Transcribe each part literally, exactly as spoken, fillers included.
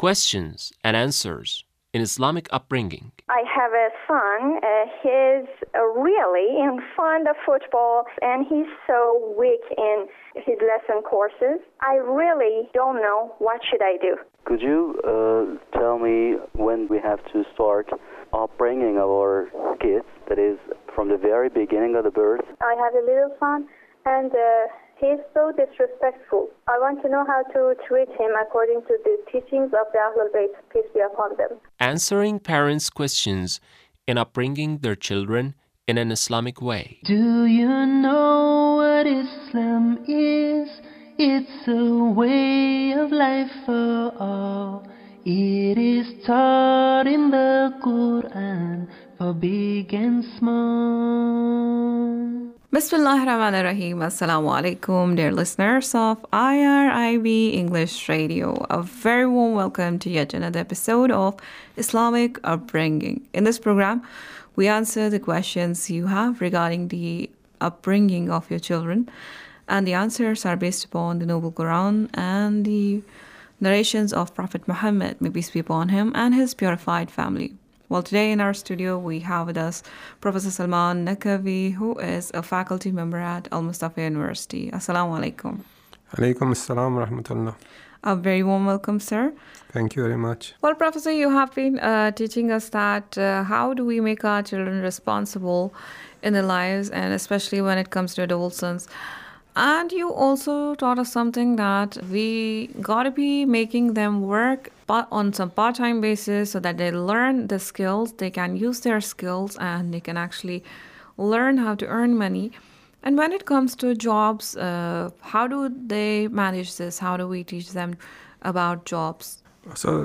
questions and answers in Islamic upbringing. I have a son. Uh, he's uh, really in fond of football, and he's so weak in his lesson courses. I really don't know what should I do. Could you uh, tell me when we have to start upbringing our kids, that is, from the very beginning of the birth? I have a little son, and uh, he's so disrespectful. I want to know how to treat him according to the teachings of the Ahlul Bayt, peace be upon them. Answering parents' questions in upbringing their children in an Islamic way. Do you know what Islam is? It's a way of life for all. It is taught in the Quran for big and small. Bismillah ar-Rahman ar-Rahim. Assalamu alaikum, dear listeners of I R I B English Radio. A very warm welcome to yet another episode of Islamic Upbringing. In this program, we answer the questions you have regarding the upbringing of your children, and the answers are based upon the Noble Quran and the narrations of Prophet Muhammad, may peace be upon him, and his purified family. Well, today in our studio, we have with us Professor Salman Naqvi, who is a faculty member at Al Mustafa University. Assalamu alaikum. Alaikum assalam wa rahmatullah. A very warm welcome, sir. Thank you very much. Well, Professor, you have been uh, teaching us that uh, how do we make our children responsible in their lives, and especially when it comes to adolescence. And you also taught us something that we got to be making them work on some part-time basis so that they learn the skills, they can use their skills, and they can actually learn how to earn money. And when it comes to jobs, uh, how do they manage this? How do we teach them about jobs? So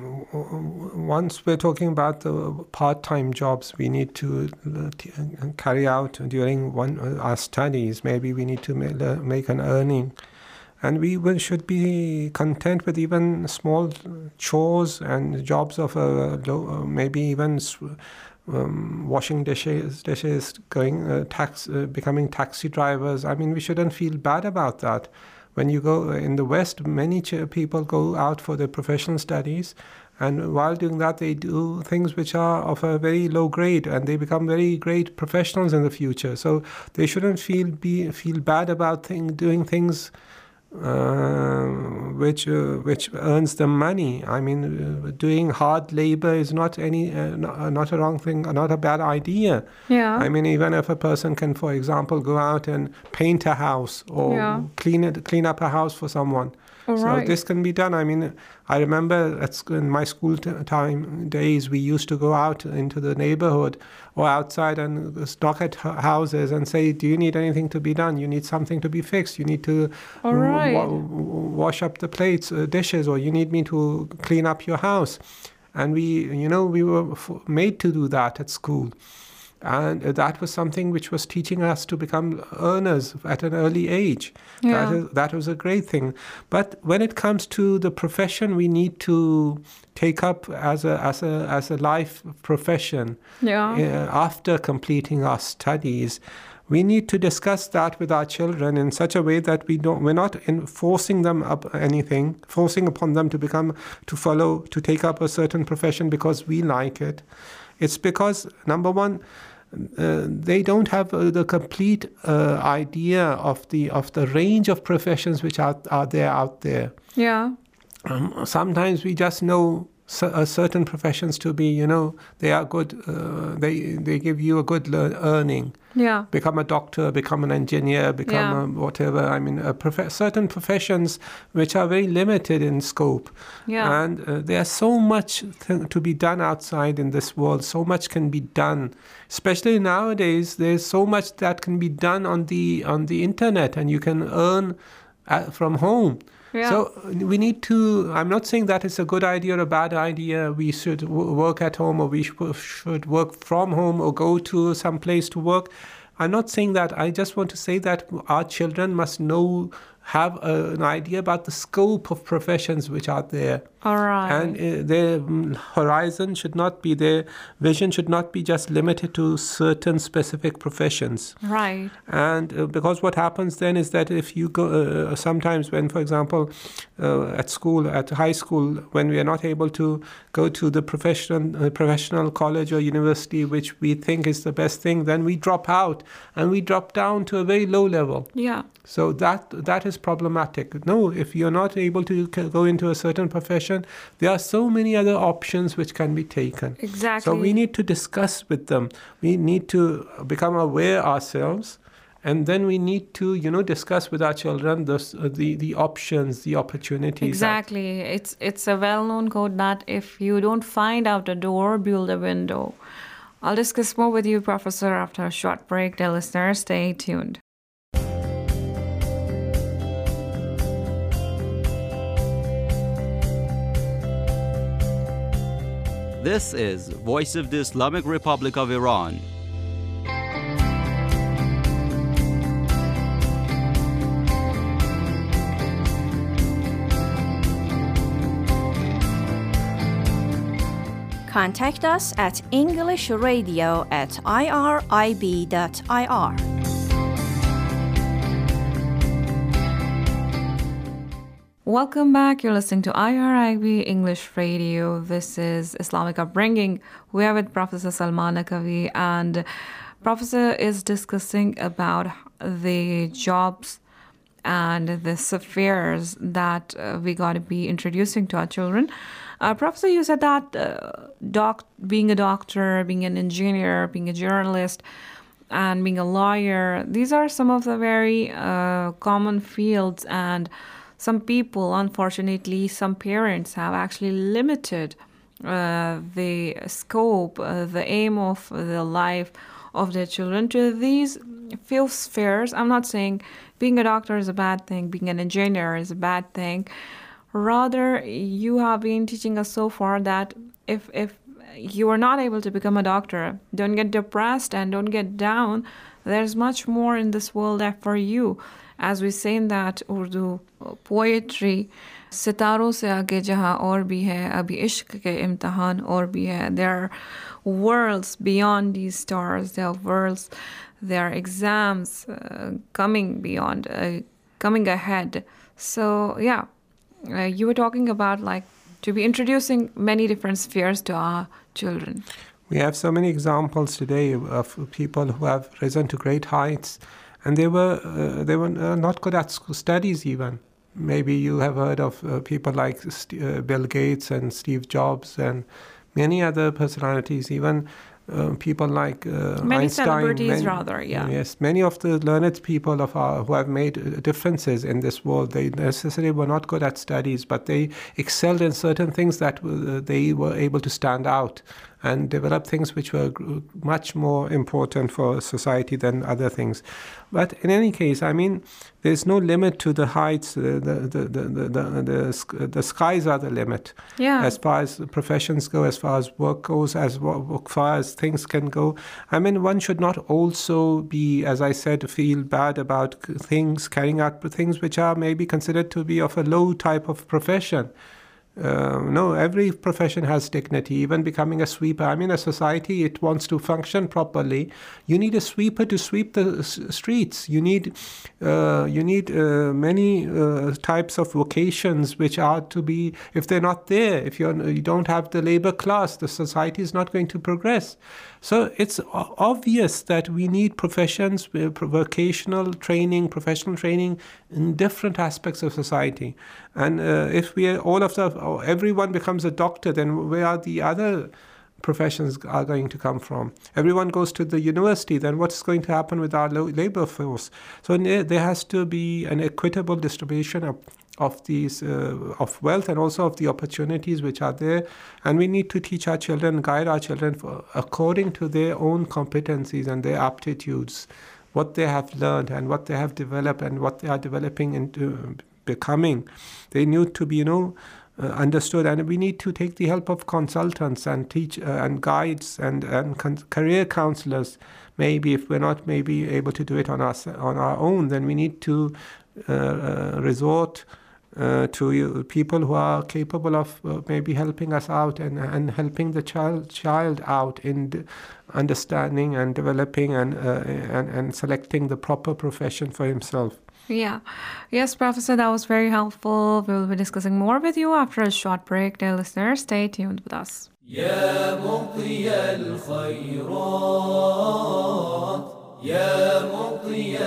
once we're talking about the part-time jobs we need to carry out during one our studies, maybe we need to make an earning. And we will, should be content with even small chores and jobs of a low, maybe even um, washing dishes, dishes, going uh, tax, uh, becoming taxi drivers. I mean, we shouldn't feel bad about that. When you go in the West, many ch- people go out for their professional studies, and while doing that, they do things which are of a very low grade, and they become very great professionals in the future. So they shouldn't feel be feel bad about thing, doing things uh, which uh, which earns them money. I mean, uh, doing hard labor is not any uh, not, not a wrong thing, not a bad idea. Yeah. I mean, even if a person can, for example, go out and paint a house or yeah. clean it, clean up a house for someone. All so right. This can be done. I mean, I remember at sc- in my school t- time days, we used to go out into the neighborhood or outside and knock at h- houses and say, do you need anything to be done? You need something to be fixed. You need to All right. w- w- wash up the plates, uh, dishes, or you need me to clean up your house. And we, you know, we were f- made to do that at school. And that was something which was teaching us to become earners at an early age. Yeah. That is, that was a great thing. But when it comes to the profession we need to take up as a as a as a life profession Yeah. uh, after completing our studies, we need to discuss that with our children in such a way that we don't we're not in forcing them up anything, forcing upon them to become to follow to take up a certain profession because we like it. It's because, number one, uh, they don't have uh, the complete uh, idea of the of the range of professions which are, are there out there. Yeah. Um, sometimes we just know c- uh, certain professions to be, you know, they are good, uh, they, they give you a good lear- earning. Yeah. Become a doctor, become an engineer, become Yeah. a whatever. I mean, a prof- certain professions which are very limited in scope. Yeah. And uh, there's so much th- to be done outside in this world. So much can be done. Especially nowadays, there's so much that can be done on the on the internet, and you can earn uh, from home. Yeah. So we need to, I'm not saying that it's a good idea or a bad idea. We should w- work at home, or we sh- should work from home, or go to some place to work. I'm not saying that. I just want to say that our children must know have a, an idea about the scope of professions which are there. All right. And uh, their mm, horizon should not be, their vision should not be just limited to certain specific professions. Right. And uh, because what happens then is that if you go, uh, sometimes when, for example, uh, at school, at high school, when we are not able to go to the professional, uh, professional college or university, which we think is the best thing, then we drop out and we drop down to a very low level. Yeah. So that that is problematic. No, if you're not able to go into a certain profession, there are so many other options which can be taken. Exactly. So we need to discuss with them. We need to become aware ourselves, and then we need to, you know, discuss with our children the the, the options, the opportunities. Exactly. It's it's a well-known quote that if you don't find out a door, build a window. I'll discuss more with you, Professor, after a short break. Dear listeners, stay tuned. This is Voice of the Islamic Republic of Iran. Contact us at englishradio at irib dot I R. Welcome back. You're listening to I R I B English Radio. This is Islamic Upbringing. We are with Professor Salman Naqvi, and Professor is discussing about the jobs and the spheres that uh, we got to be introducing to our children. Uh, Professor, you said that uh, doc- being a doctor, being an engineer, being a journalist, and being a lawyer, these are some of the very uh, common fields, and some people, unfortunately, some parents have actually limited uh, the scope, uh, the aim of the life of their children to these few spheres. I'm not saying being a doctor is a bad thing, being an engineer is a bad thing. Rather, you have been teaching us so far that if if you are not able to become a doctor, don't get depressed and don't get down. There's much more in this world for you. As we say in that Urdu poetry, सितारों से आगे जहाँ और भी है, अभी इश्क के इम्तिहान और भी है. There are worlds beyond these stars. There are worlds, there are exams uh, coming beyond, uh, coming ahead. So yeah, uh, you were talking about like to be introducing many different spheres to our children. We have so many examples today of people who have risen to great heights, and they were uh, they were uh, not good at studies even. Maybe you have heard of uh, people like St- uh, Bill Gates and Steve Jobs and many other personalities, even uh, people like uh, many Einstein. celebrities, many, rather, yeah. Yes, many of the learned people of our, who have made differences in this world, they necessarily were not good at studies, but they excelled in certain things that uh, they were able to stand out and develop things which were much more important for society than other things. But in any case, I mean, there's no limit to the heights. The the the the the, the, the skies are the limit. Yeah. As far as professions go, as far as work goes, as far as things can go. I mean, one should not also be, as I said, feel bad about things, carrying out things which are maybe considered to be of a low type of profession. Uh, no, every profession has dignity, even becoming a sweeper. I mean, a society, it wants to function properly. You need a sweeper to sweep the s- streets. You need uh, you need uh, many uh, types of vocations which are to be, if they're not there, if you're, you don't have the labor class, the society is not going to progress. So it's obvious that we need professions, vocational training, professional training in different aspects of society. And uh, if we all of the, everyone becomes a doctor, then where are the other professions are going to come from? Everyone goes to the university, then what's going to happen with our labor force? So there has to be an equitable distribution of of these uh, of wealth and also of the opportunities which are there, and we need to teach our children, guide our children for, according to their own competencies and their aptitudes, what they have learned and what they have developed and what they are developing into becoming. They need to be, you know, uh, understood, and we need to take the help of consultants and teach uh, and guides and and con- career counselors. Maybe if we're not maybe able to do it on our on our own, then we need to uh, uh, resort uh, to you, people who are capable of uh, maybe helping us out and, and helping the child child out in d- understanding and developing and, uh, and and selecting the proper profession for himself. Yeah. Yes, Professor, that was very helpful. We'll be discussing more with you after a short break. Dear listeners, stay tuned with us. يا مطي الخيرات يا مطي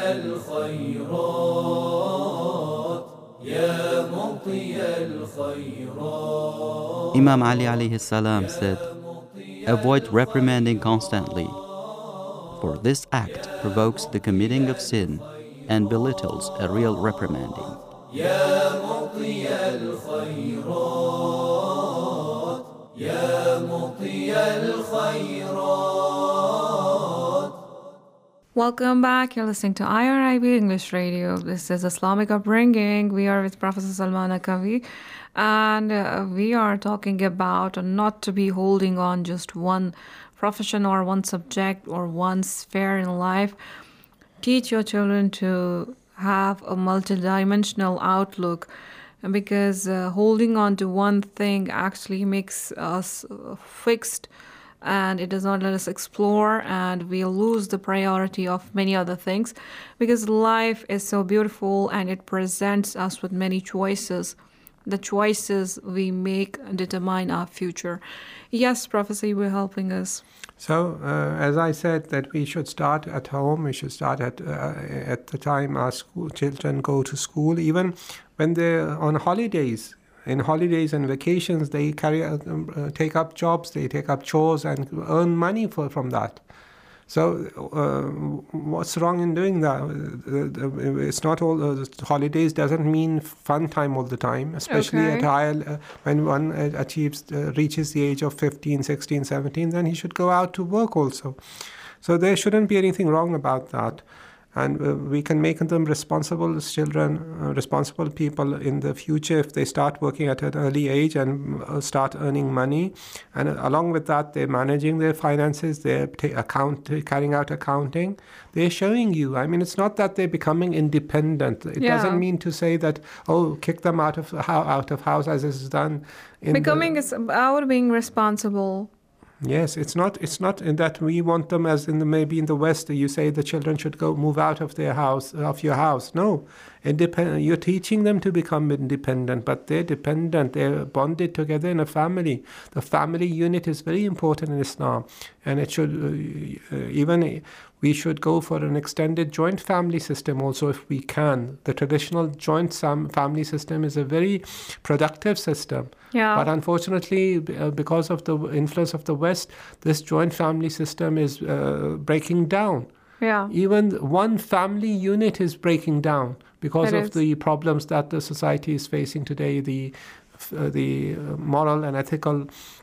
الخيرات يا مطي الخيرات. Imam Ali alayhi salam said, avoid reprimanding constantly, for this act provokes the committing of sin and belittles a real reprimanding. يا مطي الخيرات يا مطي الخيرات. Welcome back. You're listening to I R I B English Radio. This is Islamic Upbringing. We are with Professor Salman Akavi, and uh, we are talking about not to be holding on just one profession or one subject or one sphere in life. Teach your children to have a multidimensional outlook, because uh, holding on to one thing actually makes us uh, fixed, and it does not let us explore, and we'll lose the priority of many other things, because life is so beautiful and it presents us with many choices. The choices we make determine our future. Yes, Professor, you were helping us. So, uh, as I said, that we should start at home. We should start at uh, at the time our school children go to school, even when they're on holidays. In holidays and vacations, they carry uh, take up jobs, they take up chores, and earn money for from that. So, uh, what's wrong in doing that? Uh, it's not all uh, holidays doesn't mean fun time all the time, especially Okay. at higher uh, when one uh, achieves uh, reaches the age of fifteen, sixteen, seventeen. Then he should go out to work also. So there shouldn't be anything wrong about that. And uh, we can make them responsible children, uh, responsible people in the future if they start working at an early age and uh, start earning money. And uh, along with that, they're managing their finances, they're ta- account, carrying out accounting. They're showing you. I mean, it's not that they're becoming independent. It Yeah. doesn't mean to say that, oh, kick them out of how out of house as is done. In Becoming the, is about being responsible. Yes, it's not. It's not in that we want them as in the maybe in the West. You say the children should go move out of their house, of your house. No, independent. You're teaching them to become independent, but they're dependent. They're bonded together in a family. The family unit is very important in Islam, and it should uh, uh, even we should go for an extended joint family system also if we can. The traditional joint sam- family system is a very productive system. Yeah. But unfortunately, b- uh, because of the influence of the West, this joint family system is uh, breaking down. Yeah. Even one family unit is breaking down because It of is. the problems that the society is facing today, the uh, the uh, moral and ethical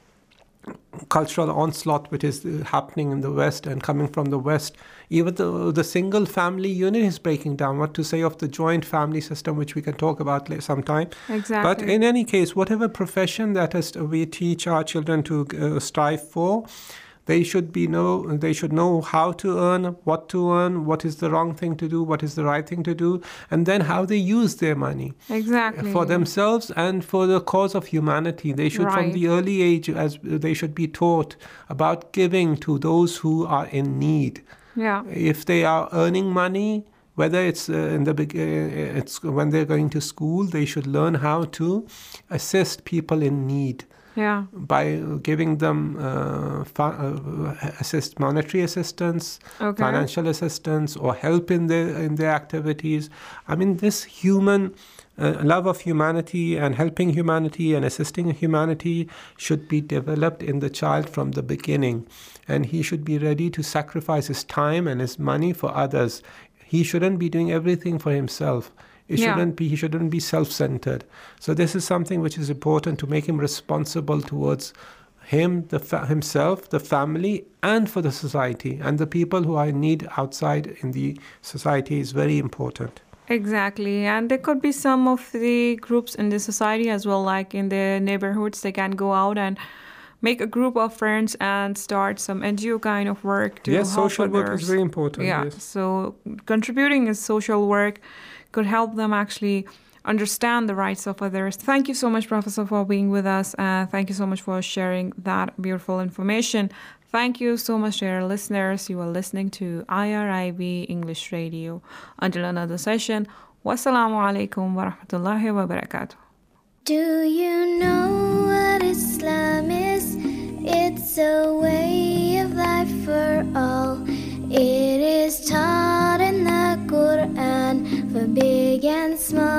cultural onslaught which is uh, happening in the West and coming from the West. Even the, the single family unit is breaking down. What to say of the joint family system, which we can talk about later sometime. Exactly. But in any case, whatever profession that is, we teach our children to uh, strive for, they should be know they should know how to earn, what to earn, what is the wrong thing to do, what is the right thing to do, and then how they use their money Exactly. for themselves and for the cause of humanity. They should, from Right. the early age, as they should be taught about giving to those who are in need. Yeah. If they are earning money, whether it's uh, in the beg- uh, it's when they're going to school, they should learn how to assist people in need. Yeah. By giving them uh, fa- uh, assist monetary assistance, Okay. financial assistance, or help in their in their activities. I mean, this human uh, love of humanity and helping humanity and assisting humanity should be developed in the child from the beginning, and he should be ready to sacrifice his time and his money for others. He shouldn't be doing everything for himself. It Yeah. shouldn't be. He shouldn't be self-centered. So this is something which is important to make him responsible towards him, the fa- himself, the family, and for the society. And the people who are in need outside in the society is very important. Exactly. And there could be some of the groups in the society as well, like in the neighborhoods, they can go out and make a group of friends and start some N G O kind of work to Yes, help social work others. is very important. Yeah. Yes. So contributing is social work. could help them actually understand the rights of others. Thank you so much, Professor, for being with us. Uh, thank you so much for sharing that beautiful information. Thank you so much, dear listeners. You are listening to I R I B English Radio. Until another session, wassalamu alaikum wa rahmatullahi wa barakatuh. Do you know what Islam is? It's a way of life for all. It is taught in the Quran for big and small.